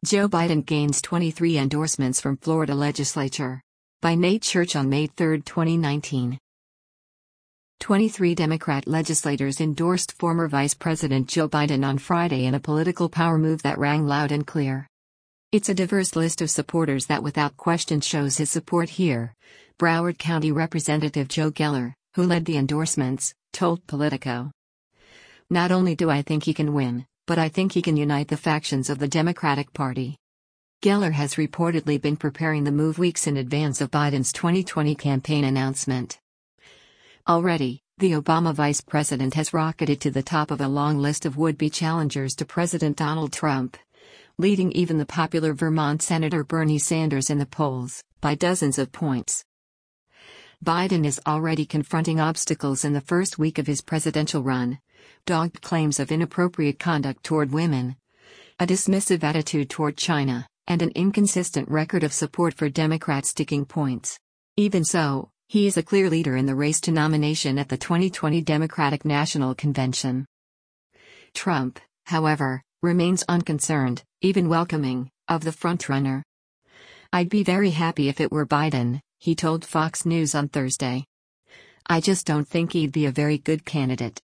Joe Biden gains 23 endorsements from Florida legislature. By Nate Church on May 3, 2019. 23 Democrat legislators endorsed former Vice President Joe Biden on Friday in a political power move that rang loud and clear. It's a diverse list of supporters that without question shows his support here, Broward County Representative Joe Geller, who led the endorsements, told Politico. Not only do I think he can win, but I think he can unite the factions of the Democratic Party. Geller has reportedly been preparing the move weeks in advance of Biden's 2020 campaign announcement. Already, the Obama vice president has rocketed to the top of a long list of would-be challengers to President Donald Trump, leading even the popular Vermont Senator Bernie Sanders in the polls, by dozens of points. Biden is already confronting obstacles in the first week of his presidential run: dogged claims of inappropriate conduct toward women, a dismissive attitude toward China, and an inconsistent record of support for Democrat sticking points. Even so, he is a clear leader in the race to nomination at the 2020 Democratic National Convention. Trump, however, remains unconcerned, even welcoming, of the frontrunner. "I'd be very happy if it were Biden," he told Fox News on Thursday. "I just don't think he'd be a very good candidate.